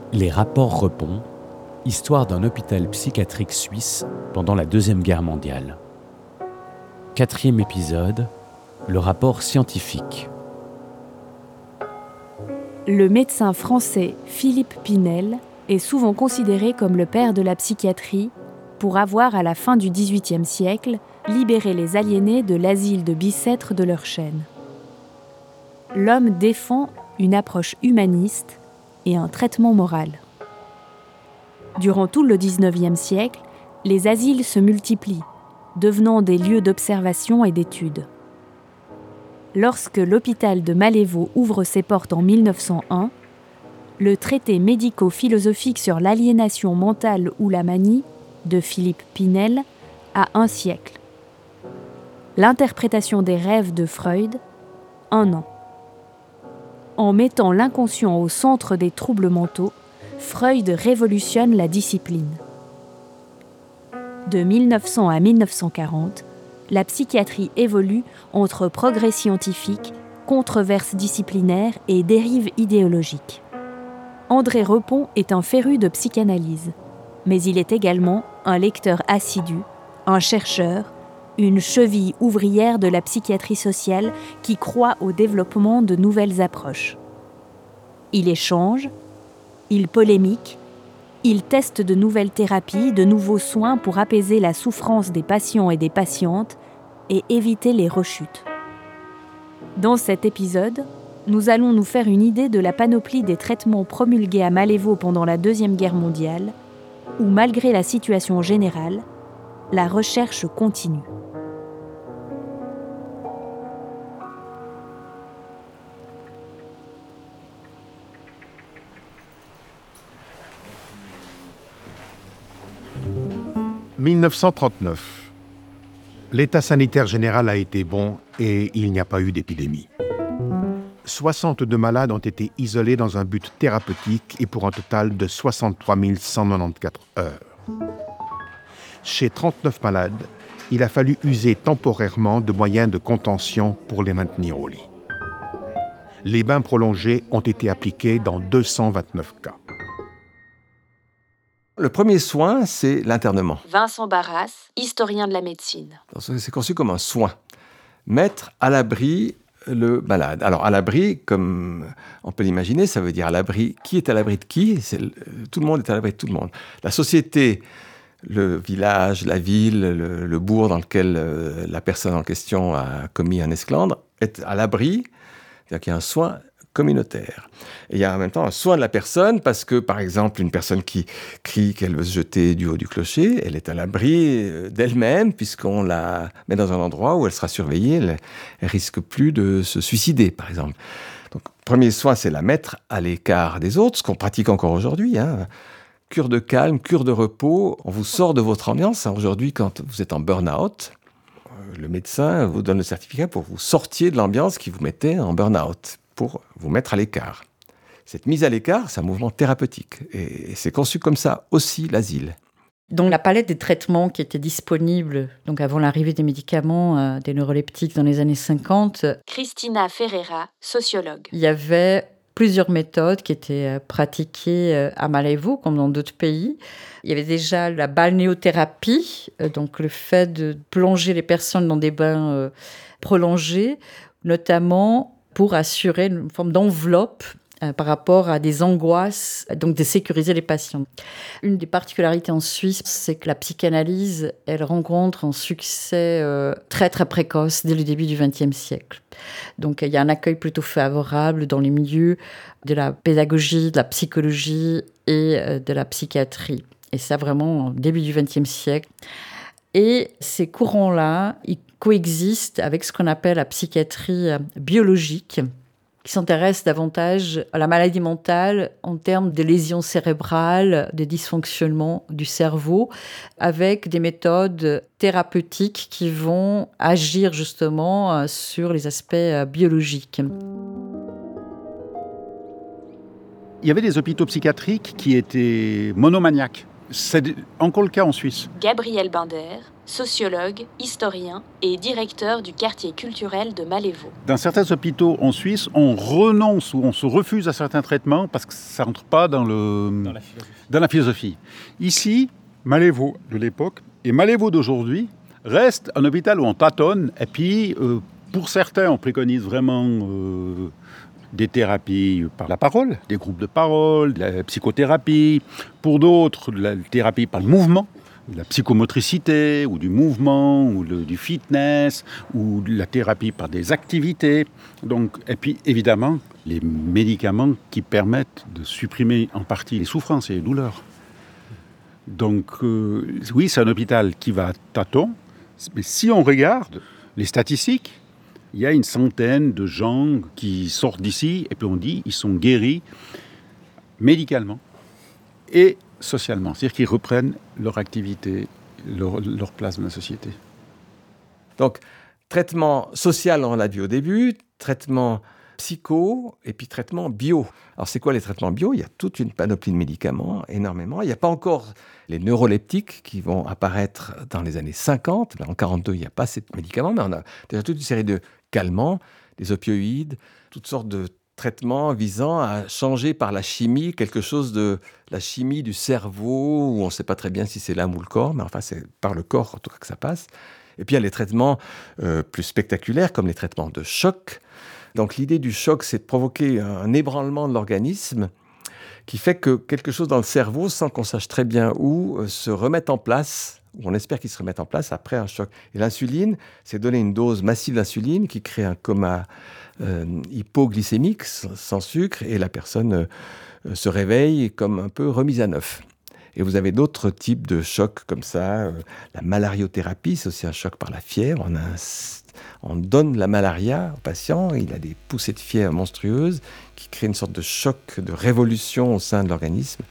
Les rapports Repon, histoire d'un hôpital psychiatrique suisse pendant la Deuxième Guerre mondiale. 4e épisode, le rapport scientifique. Le médecin français Philippe Pinel est souvent considéré comme le père de la psychiatrie pour avoir, à la fin du XVIIIe siècle, libéré les aliénés de l'asile de Bicêtre de leur chaîne. L'homme défend une approche humaniste et un traitement moral. Durant tout le XIXe siècle, les asiles se multiplient, devenant des lieux d'observation et d'études. Lorsque l'hôpital de Malévo ouvre ses portes en 1901, le traité médico-philosophique sur l'aliénation mentale ou la manie de Philippe Pinel a 1 siècle. L'interprétation des rêves de Freud, 1 an. En mettant l'inconscient au centre des troubles mentaux, Freud révolutionne la discipline. De 1900 à 1940, la psychiatrie évolue entre progrès scientifique, controverses disciplinaires et dérives idéologiques. André Repon est un féru de psychanalyse, mais il est également un lecteur assidu, un chercheur, une cheville ouvrière de la psychiatrie sociale qui croit au développement de nouvelles approches. Il échange, il polémique, il teste de nouvelles thérapies, de nouveaux soins pour apaiser la souffrance des patients et des patientes et éviter les rechutes. Dans cet épisode, nous allons nous faire une idée de la panoplie des traitements promulgués à Malévo pendant la Deuxième Guerre mondiale, où malgré la situation générale, la recherche continue. « 1939. L'état sanitaire général a été bon et il n'y a pas eu d'épidémie. 62 malades ont été isolés dans un but thérapeutique et pour un total de 63 194 heures. Chez 39 malades, il a fallu user temporairement de moyens de contention pour les maintenir au lit. Les bains prolongés ont été appliqués dans 229 cas. Le premier soin, c'est l'internement. Vincent Barras, historien de la médecine. C'est conçu comme un soin. Mettre à l'abri le malade. Alors, à l'abri, comme on peut l'imaginer, ça veut dire à l'abri. Qui est à l'abri de qui ? Tout le monde est à l'abri de tout le monde. La société, le village, la ville, le bourg dans lequel la personne en question a commis un esclandre est à l'abri, c'est-à-dire qu'il y a un soin communautaire. Et il y a en même temps un soin de la personne parce que, par exemple, une personne qui crie qu'elle veut se jeter du haut du clocher, elle est à l'abri d'elle-même puisqu'on la met dans un endroit où elle sera surveillée, elle risque plus de se suicider, par exemple. Donc, premier soin, c'est la mettre à l'écart des autres, ce qu'on pratique encore aujourd'hui, Cure de calme, cure de repos, on vous sort de votre ambiance. Aujourd'hui, quand vous êtes en burn-out, le médecin vous donne le certificat pour que vous sortiez de l'ambiance qui vous mettait en burn-out, pour vous mettre à l'écart. Cette mise à l'écart, c'est un mouvement thérapeutique. Et c'est conçu comme ça aussi, l'asile. Dans la palette des traitements qui étaient disponibles, donc avant l'arrivée des médicaments, des neuroleptiques dans les années 50, Christina Ferreira, sociologue. Il y avait plusieurs méthodes qui étaient pratiquées à Malévo, comme dans d'autres pays. Il y avait déjà la balnéothérapie, donc le fait de plonger les personnes dans des bains prolongés, notamment pour assurer une forme d'enveloppe par rapport à des angoisses, donc de sécuriser les patients. Une des particularités en Suisse, c'est que la psychanalyse, elle rencontre un succès très très précoce dès le début du XXe siècle. Donc il y a un accueil plutôt favorable dans les milieux de la pédagogie, de la psychologie et de la psychiatrie. Et ça vraiment au début du XXe siècle. Et ces courants-là, ils coexistent avec ce qu'on appelle la psychiatrie biologique, qui s'intéresse davantage à la maladie mentale en termes de lésions cérébrales, de dysfonctionnements du cerveau, avec des méthodes thérapeutiques qui vont agir justement sur les aspects biologiques. Il y avait des hôpitaux psychiatriques qui étaient monomaniaques. C'est encore le cas en Suisse. Gabriel Binder, sociologue, historien et directeur du quartier culturel de Malévo. Dans certains hôpitaux en Suisse, on renonce ou on se refuse à certains traitements parce que ça ne rentre pas dans la philosophie. Ici, Malévo de l'époque et Malévo d'aujourd'hui reste un hôpital où on tâtonne. Et puis, pour certains, on préconise vraiment des thérapies par la parole, des groupes de parole, de la psychothérapie. Pour d'autres, de la thérapie par le mouvement, de la psychomotricité, ou du mouvement, ou du fitness, ou de la thérapie par des activités. Donc, et puis, évidemment, les médicaments qui permettent de supprimer en partie les souffrances et les douleurs. Donc, oui, c'est un hôpital qui va à tâtons. Mais si on regarde les statistiques, il y a une centaine de gens qui sortent d'ici et puis on dit qu'ils sont guéris médicalement et socialement. C'est-à-dire qu'ils reprennent leur activité, leur place dans la société. Donc, traitement social, on l'a dit au début, traitement psycho et puis traitement bio. Alors, c'est quoi les traitements bio ? Il y a toute une panoplie de médicaments, énormément. Il n'y a pas encore les neuroleptiques qui vont apparaître dans les années 50. En 1942, il n'y a pas ces médicaments, mais on a déjà toute une série de calmants, des opioïdes, toutes sortes de traitements visant à changer par la chimie quelque chose de la chimie du cerveau, où on ne sait pas très bien si c'est l'âme ou le corps, mais enfin, c'est par le corps en tout cas que ça passe. Et puis, il y a les traitements plus spectaculaires, comme les traitements de choc. Donc, l'idée du choc, c'est de provoquer un ébranlement de l'organisme qui fait que quelque chose dans le cerveau, sans qu'on sache très bien où, se remette en place, ou on espère qu'il se remette en place après un choc. Et l'insuline, c'est donner une dose massive d'insuline qui crée un coma hypoglycémique, sans sucre, et la personne se réveille comme un peu remise à neuf. Et vous avez d'autres types de chocs comme ça. La malariothérapie, c'est aussi un choc par la fièvre. On donne la malaria au patient, il a des poussées de fièvre monstrueuses qui créent une sorte de choc, de révolution au sein de l'organisme.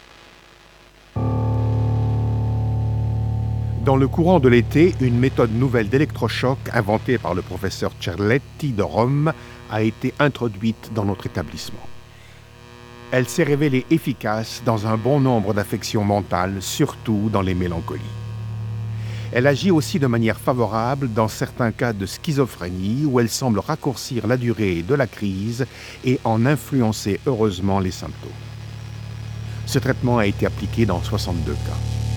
Dans le courant de l'été, une méthode nouvelle d'électrochoc inventée par le professeur Cerletti de Rome a été introduite dans notre établissement. Elle s'est révélée efficace dans un bon nombre d'affections mentales, surtout dans les mélancolies. Elle agit aussi de manière favorable dans certains cas de schizophrénie où elle semble raccourcir la durée de la crise et en influencer heureusement les symptômes. Ce traitement a été appliqué dans 62 cas.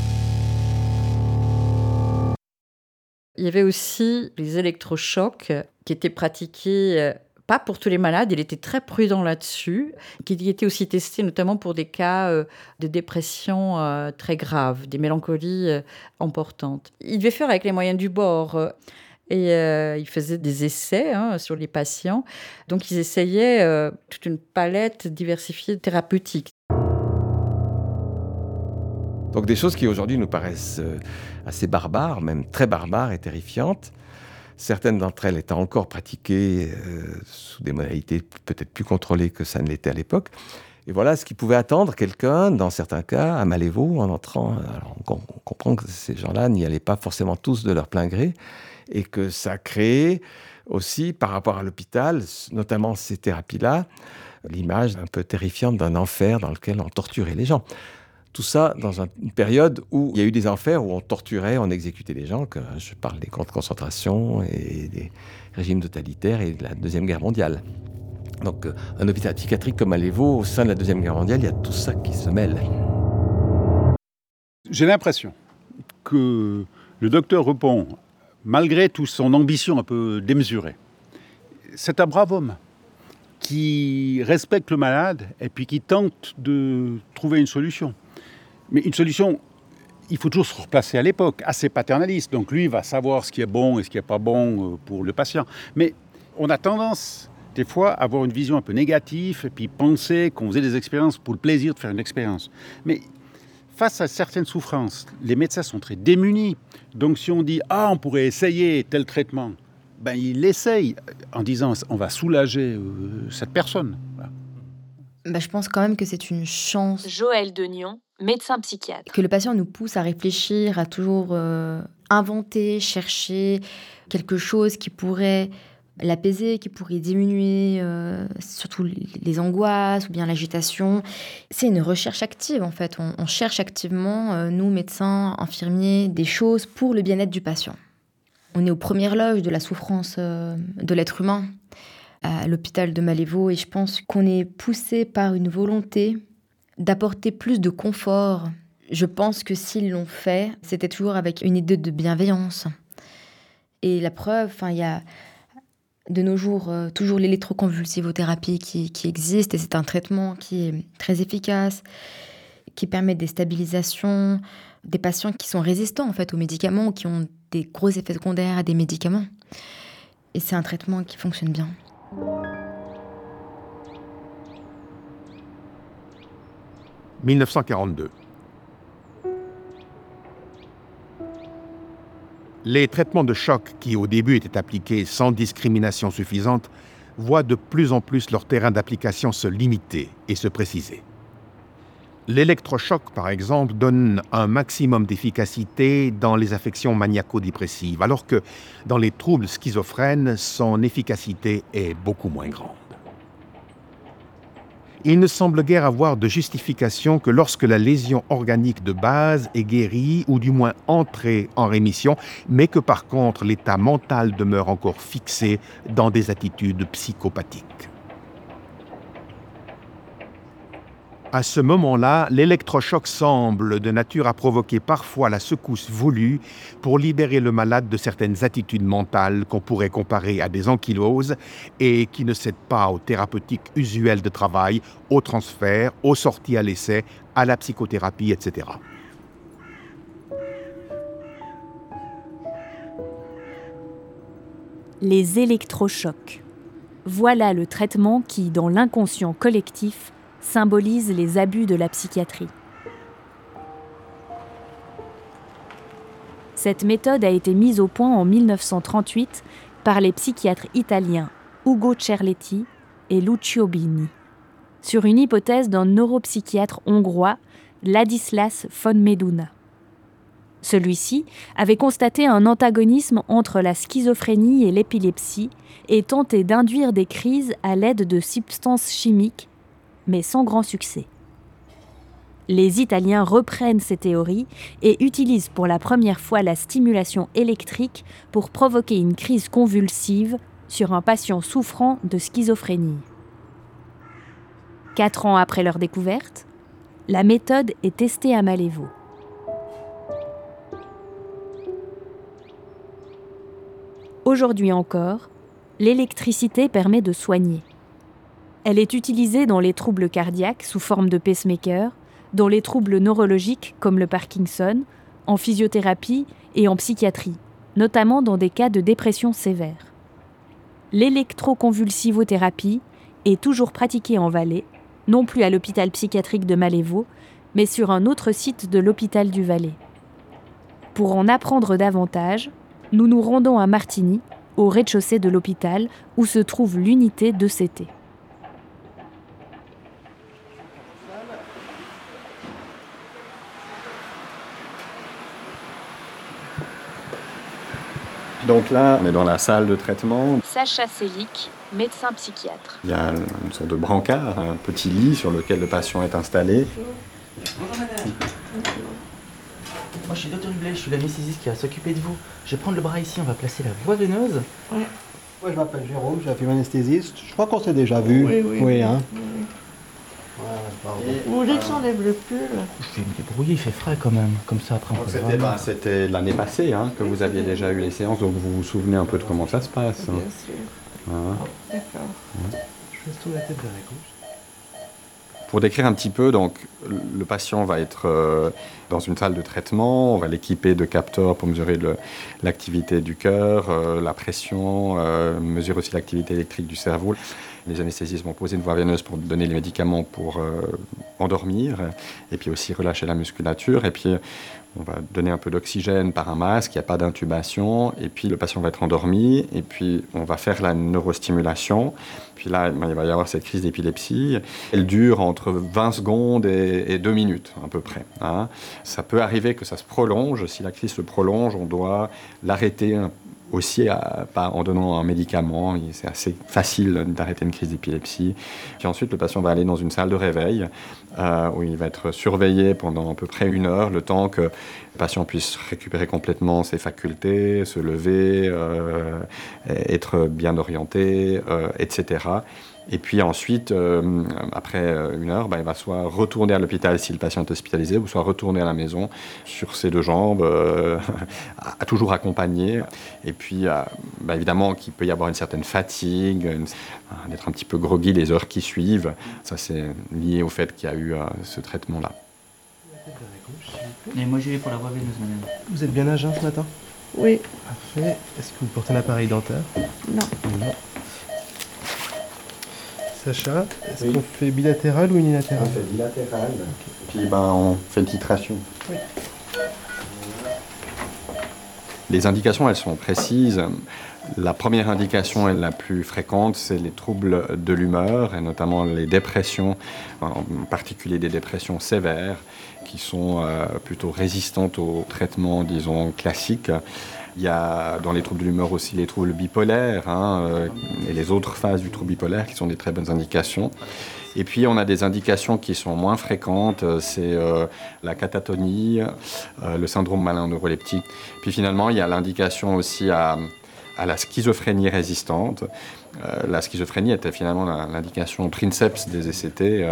Il y avait aussi les électrochocs qui étaient pratiqués, pas pour tous les malades, il était très prudent là-dessus, qui étaient aussi testés notamment pour des cas de dépression très graves, des mélancolies importantes. Il devait faire avec les moyens du bord. Et ils faisaient des essais sur les patients. Donc, ils essayaient toute une palette diversifiée thérapeutique. Donc des choses qui aujourd'hui nous paraissent assez barbares, même très barbares et terrifiantes. Certaines d'entre elles étant encore pratiquées sous des modalités peut-être plus contrôlées que ça ne l'était à l'époque. Et voilà ce qui pouvait attendre quelqu'un, dans certains cas, à Malévo, en entrant. Alors on comprend que ces gens-là n'y allaient pas forcément tous de leur plein gré, et que ça créait aussi, par rapport à l'hôpital, notamment ces thérapies-là, l'image un peu terrifiante d'un enfer dans lequel on torturait les gens. Tout ça dans une période où il y a eu des enfers, où on torturait, on exécutait des gens, que je parle des camps de concentration et des régimes totalitaires et de la Deuxième Guerre mondiale. Donc un hôpital psychiatrique comme Malévo, au sein de la Deuxième Guerre mondiale, il y a tout ça qui se mêle. J'ai l'impression que le docteur Repon, malgré toute son ambition un peu démesurée, c'est un brave homme qui respecte le malade et puis qui tente de trouver une solution. Mais une solution, il faut toujours se replacer à l'époque, assez paternaliste. Donc lui va savoir ce qui est bon et ce qui n'est pas bon pour le patient. Mais on a tendance, des fois, à avoir une vision un peu négative et puis penser qu'on faisait des expériences pour le plaisir de faire une expérience. Mais face à certaines souffrances, les médecins sont très démunis. Donc si on dit « Ah, on pourrait essayer tel traitement », ben, il essaye en disant « On va soulager cette personne ». Je pense quand même que c'est une chance. Joël Denion, médecin psychiatre. Que le patient nous pousse à réfléchir, à toujours inventer, chercher quelque chose qui pourrait l'apaiser, qui pourrait diminuer surtout les angoisses ou bien l'agitation. C'est une recherche active en fait. On cherche activement, nous médecins, infirmiers, des choses pour le bien-être du patient. On est aux premières loges de la souffrance de l'être humain à l'hôpital de Malévo et je pense qu'on est poussé par une volonté d'apporter plus de confort. Je pense que s'ils l'ont fait, c'était toujours avec une idée de bienveillance. Et la preuve, il y a de nos jours toujours l'électroconvulsivothérapie qui existe et c'est un traitement qui est très efficace, qui permet des stabilisations, des patients qui sont résistants en fait aux médicaments ou qui ont des gros effets secondaires à des médicaments. Et c'est un traitement qui fonctionne bien. « 1942. Les traitements de choc qui, au début, étaient appliqués sans discrimination suffisante, voient de plus en plus leur terrain d'application se limiter et se préciser. L'électrochoc, par exemple, donne un maximum d'efficacité dans les affections maniaco-dépressives, alors que dans les troubles schizophrènes, son efficacité est beaucoup moins grande. Il ne semble guère avoir de justification que lorsque la lésion organique de base est guérie ou du moins entrée en rémission, mais que par contre l'état mental demeure encore fixé dans des attitudes psychopathiques. À ce moment-là, l'électrochoc semble de nature à provoquer parfois la secousse voulue pour libérer le malade de certaines attitudes mentales qu'on pourrait comparer à des ankyloses et qui ne cèdent pas aux thérapeutiques usuelles de travail, au transfert, aux sorties à l'essai, à la psychothérapie, etc. Les électrochocs. Voilà le traitement qui, dans l'inconscient collectif, symbolise les abus de la psychiatrie. Cette méthode a été mise au point en 1938 par les psychiatres italiens Ugo Cerletti et Lucio Bini, sur une hypothèse d'un neuropsychiatre hongrois, Ladislas von Meduna. Celui-ci avait constaté un antagonisme entre la schizophrénie et l'épilepsie et tenté d'induire des crises à l'aide de substances chimiques, mais sans grand succès. Les Italiens reprennent ces théories et utilisent pour la première fois la stimulation électrique pour provoquer une crise convulsive sur un patient souffrant de schizophrénie. 4 ans après leur découverte, la méthode est testée à Malévo. Aujourd'hui encore, l'électricité permet de soigner. Elle est utilisée dans les troubles cardiaques sous forme de pacemaker, dans les troubles neurologiques comme le Parkinson, en physiothérapie et en psychiatrie, notamment dans des cas de dépression sévère. L'électroconvulsivothérapie est toujours pratiquée en Valais, non plus à l'hôpital psychiatrique de Malévo, mais sur un autre site de l'hôpital du Valais. Pour en apprendre davantage, nous nous rendons à Martigny, au rez-de-chaussée de l'hôpital, où se trouve l'unité d'ECT. Donc là, on est dans la salle de traitement. Sacha Selic, médecin psychiatre. Il y a une sorte de brancard, un petit lit sur lequel le patient est installé. Bonjour madame. Moi je suis Dr Hublé, je suis l'anesthésiste qui va s'occuper de vous. Je vais prendre le bras ici, on va placer la voie veineuse. Ouais. Moi je m'appelle Jérôme, je suis infirmier anesthésiste. Je crois qu'on s'est déjà vu. Oui, hein. Vous voulez que j'enlève le pull? Je vais me débrouiller, il fait frais quand même. Comme ça après on peut C'était l'année passée que vous aviez déjà eu les séances, donc vous vous souvenez un peu de comment ça se passe. Bien sûr. D'accord. Je fais tout la tête vers la gauche. Pour décrire un petit peu, donc, le patient va être dans une salle de traitement, on va l'équiper de capteurs pour mesurer l'activité du cœur, la pression, mesurer aussi l'activité électrique du cerveau. Les anesthésistes vont poser une voie veineuse pour donner les médicaments pour endormir, et puis aussi relâcher la musculature, et puis on va donner un peu d'oxygène par un masque, il n'y a pas d'intubation, et puis le patient va être endormi, et puis on va faire la neurostimulation. Puis là, il va y avoir cette crise d'épilepsie. Elle dure entre 20 secondes et 2 minutes, à peu près. Ça peut arriver que ça se prolonge. Si la crise se prolonge, on doit l'arrêter aussi en donnant un médicament. C'est assez facile d'arrêter une crise d'épilepsie. Puis ensuite, le patient va aller dans une salle de réveil où il va être surveillé pendant à peu près 1 heure, le temps que le patient puisse récupérer complètement ses facultés, se lever, être bien orienté, etc. Et puis ensuite, après 1 heure, il va soit retourner à l'hôpital si le patient est hospitalisé, ou soit retourner à la maison sur ses 2 jambes, toujours accompagné. Et puis, évidemment, qu'il peut y avoir une certaine fatigue, d'être un petit peu groggy les heures qui suivent. Ça, c'est lié au fait qu'il y a eu ce traitement-là. Et moi, j'y vais pour la voie veineuse, madame. Vous êtes bien à jeun ce matin? Oui. Parfait. Est-ce que vous portez un appareil dentaire? Non. Non. Sacha, est-ce qu'on fait bilatéral ou unilatéral? On fait bilatéral. Okay. Puis on fait une titration. Oui. Les indications, elles sont précises. La première indication et la plus fréquente, c'est les troubles de l'humeur, et notamment les dépressions, en particulier des dépressions sévères, qui sont plutôt résistantes aux traitements, disons, classiques. Il y a dans les troubles de l'humeur aussi les troubles bipolaires et les autres phases du trouble bipolaire qui sont des très bonnes indications. Et puis on a des indications qui sont moins fréquentes, c'est la catatonie, le syndrome malin neuroleptique. Puis finalement il y a l'indication aussi à la schizophrénie résistante. La schizophrénie était finalement l'indication princeps des ECT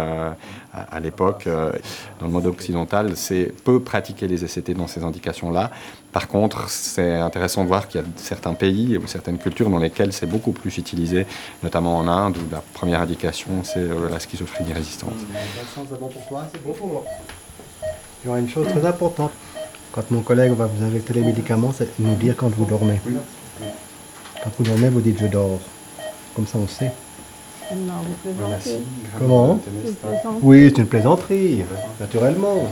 à l'époque. Dans le monde occidental, c'est peu pratiquer les ECT dans ces indications-là. Par contre, c'est intéressant de voir qu'il y a certains pays ou certaines cultures dans lesquelles c'est beaucoup plus utilisé, notamment en Inde, où la première indication, c'est la schizophrénie résistante. C'est bon pour toi, c'est bon pour moi. Il y aura une chose très importante. Quand mon collègue va vous injecter les médicaments, c'est nous dire quand vous dormez. Quand vous dormez, vous dites « je dors ». Comme ça, on sait. Non, vous plaisantez. Comment? Oui, c'est une plaisanterie, naturellement.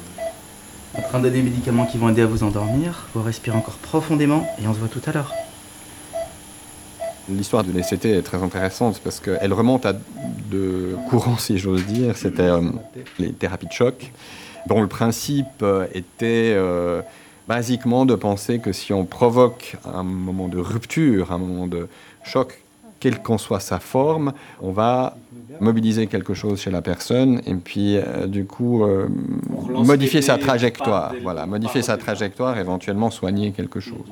On prend des médicaments qui vont aider à vous endormir. Vous respirez encore profondément et on se voit tout à l'heure. L'histoire de l'ECT est très intéressante parce qu'elle remonte à 2 courants, si j'ose dire. C'était les thérapies de choc, dont le principe était basiquement de penser que si on provoque un moment de rupture, un moment de choc, quelle qu'en soit sa forme, on va mobiliser quelque chose chez la personne et puis du coup modifier sa trajectoire. Voilà, modifier sa trajectoire, éventuellement soigner quelque chose.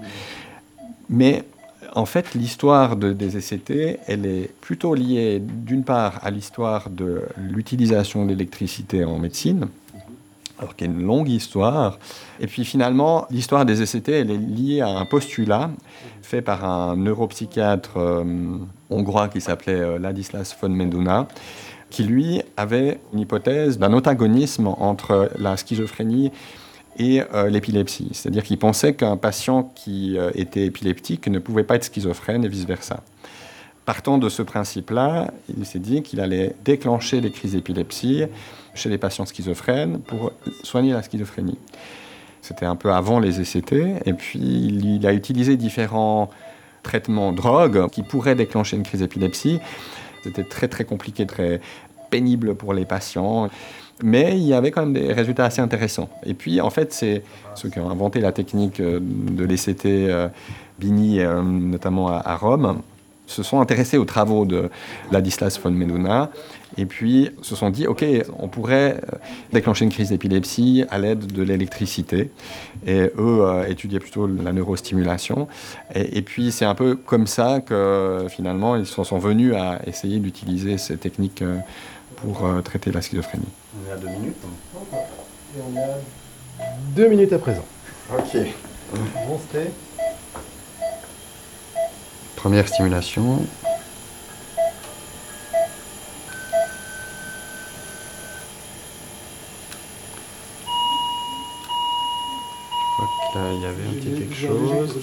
Mais en fait, l'histoire des ECT, elle est plutôt liée d'une part à l'histoire de l'utilisation de l'électricité en médecine, alors qu'il y a une longue histoire. Et puis finalement, l'histoire des ECT, elle est liée à un postulat fait par un neuropsychiatre hongrois qui s'appelait Ladislas von Meduna, qui lui avait une hypothèse d'un antagonisme entre la schizophrénie et l'épilepsie. C'est-à-dire qu'il pensait qu'un patient qui était épileptique ne pouvait pas être schizophrène et vice-versa. Partant de ce principe-là, il s'est dit qu'il allait déclencher des crises d'épilepsie chez les patients schizophrènes pour soigner la schizophrénie. C'était un peu avant les ECT, et puis il a utilisé différents traitements drogues qui pourraient déclencher une crise d'épilepsie. C'était très très compliqué, très pénible pour les patients, mais il y avait quand même des résultats assez intéressants. Et puis en fait, c'est ceux qui ont inventé la technique de l'ECT, Bini, notamment à Rome, se sont intéressés aux travaux de Ladislas von Meduna et puis se sont dit, OK, on pourrait déclencher une crise d'épilepsie à l'aide de l'électricité. Et eux étudiaient plutôt la neurostimulation. Et puis c'est un peu comme ça que finalement ils sont venus à essayer d'utiliser ces techniques pour traiter la schizophrénie. On est à 2 minutes. Et on est à 2 minutes à présent. OK. Bon stay. Première stimulation. Je crois que là, il y avait un petit quelque chose.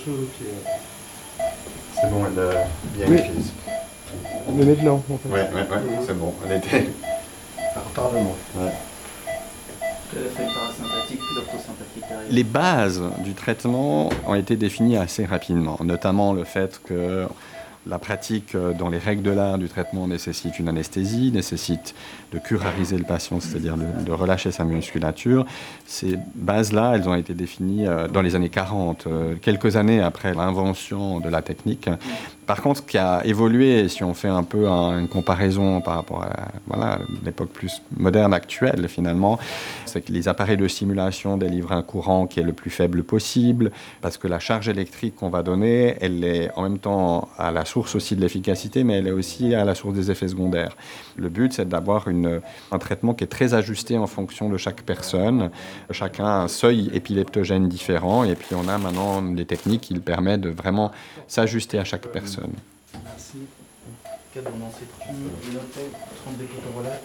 C'est bon, elle a bien prise. Mais maintenant, en fait. Ouais, c'est bon, elle était À retardement. Ouais. Parasympathique, puis l'orthosympathique derrière. Les bases du traitement ont été définies assez rapidement, notamment le fait que La pratique dans les règles de l'art du traitement nécessite une anesthésie, nécessite de curariser le patient, c'est-à-dire de relâcher sa musculature. Ces bases-là, elles ont été définies dans les années 40, quelques années après l'invention de la technique. Par contre, ce qui a évolué, si on fait un peu une comparaison par rapport à l'époque plus moderne actuelle, finalement, c'est que les appareils de simulation délivrent un courant qui est le plus faible possible, parce que la charge électrique qu'on va donner, elle est en même temps à la source aussi de l'efficacité, mais elle est aussi à la source des effets secondaires. Le but, c'est d'avoir un traitement qui est très ajusté en fonction de chaque personne. Chacun a un seuil épileptogène différent, et puis on a maintenant des techniques qui permettent de vraiment s'ajuster à chaque personne. Merci. Cadre, on en sait 30 décotes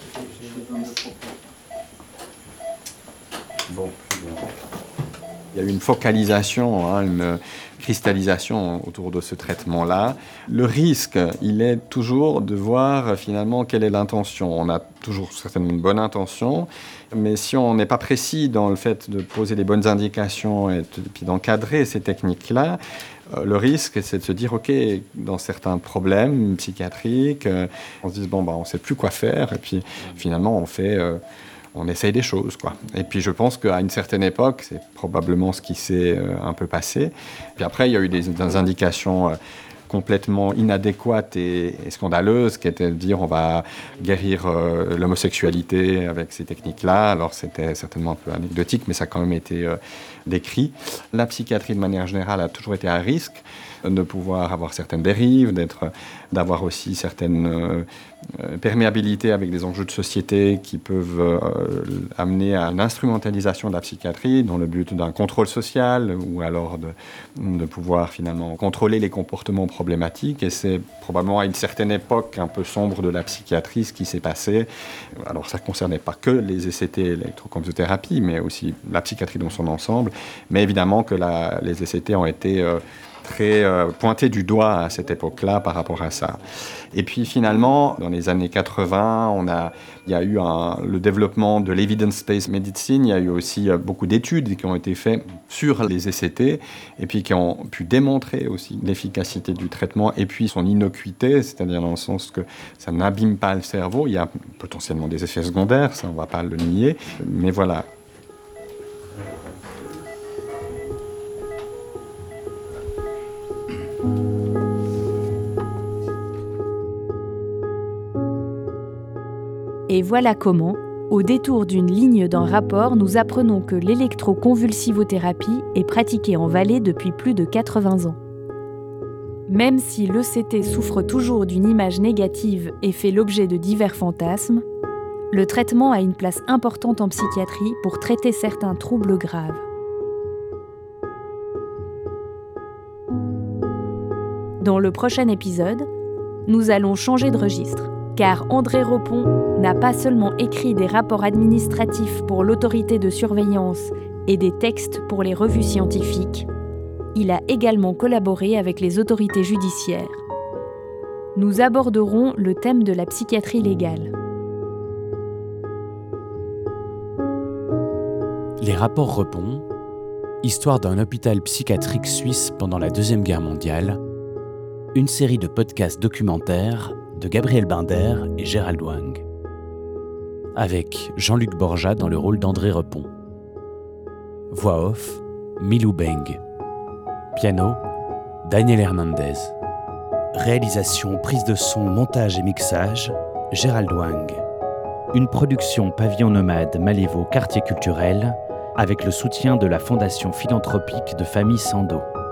Bon. Il y a eu une focalisation, une cristallisation autour de ce traitement-là. Le risque, il est toujours de voir finalement quelle est l'intention. On a toujours certainement une bonne intention, mais si on n'est pas précis dans le fait de poser les bonnes indications et puis d'encadrer ces techniques-là, le risque, c'est de se dire, OK, dans certains problèmes psychiatriques, on se dit, on ne sait plus quoi faire, et puis finalement, on essaye des choses, quoi. Et puis je pense qu'à une certaine époque, c'est probablement ce qui s'est un peu passé. Puis après, il y a eu des indications complètement inadéquates et scandaleuses, qui étaient de dire on va guérir l'homosexualité avec ces techniques-là. Alors c'était certainement un peu anecdotique, mais ça a quand même été décrit. La psychiatrie, de manière générale, a toujours été à risque de pouvoir avoir certaines dérives, d'avoir aussi certaines perméabilités avec des enjeux de société qui peuvent amener à une instrumentalisation de la psychiatrie dans le but d'un contrôle social ou alors de pouvoir finalement contrôler les comportements problématiques. Et c'est probablement à une certaine époque un peu sombre de la psychiatrie ce qui s'est passé. Alors ça ne concernait pas que les ECT, l'électrocardiothérapie, mais aussi la psychiatrie dans son ensemble. Mais évidemment que les ECT ont été très pointé du doigt à cette époque-là par rapport à ça. Et puis finalement, dans les années 80, il y a eu le développement de l'evidence-based medicine. Il y a eu aussi beaucoup d'études qui ont été faites sur les ECT et puis qui ont pu démontrer aussi l'efficacité du traitement et puis son innocuité, c'est-à-dire dans le sens que ça n'abîme pas le cerveau. Il y a potentiellement des effets secondaires, ça on ne va pas le nier, mais voilà. Et voilà comment, au détour d'une ligne d'un rapport, nous apprenons que l'électroconvulsivothérapie est pratiquée en Valais depuis plus de 80 ans. Même si l'ECT souffre toujours d'une image négative et fait l'objet de divers fantasmes, le traitement a une place importante en psychiatrie pour traiter certains troubles graves. Dans le prochain épisode, nous allons changer de registre, car André Repon n'a pas seulement écrit des rapports administratifs pour l'autorité de surveillance et des textes pour les revues scientifiques, il a également collaboré avec les autorités judiciaires. Nous aborderons le thème de la psychiatrie légale. Les rapports Repon, histoire d'un hôpital psychiatrique suisse pendant la Deuxième Guerre mondiale, une série de podcasts documentaires de Gabriel Binder et Gérald Wang, avec Jean-Luc Borja dans le rôle d'André Repon. Voix off, Milou Beng. Piano, Daniel Hernandez. Réalisation, prise de son, montage et mixage, Gérald Wang. Une production Pavillon Nomade Malévo Quartier Culturel avec le soutien de la Fondation philanthropique de Famille Sando.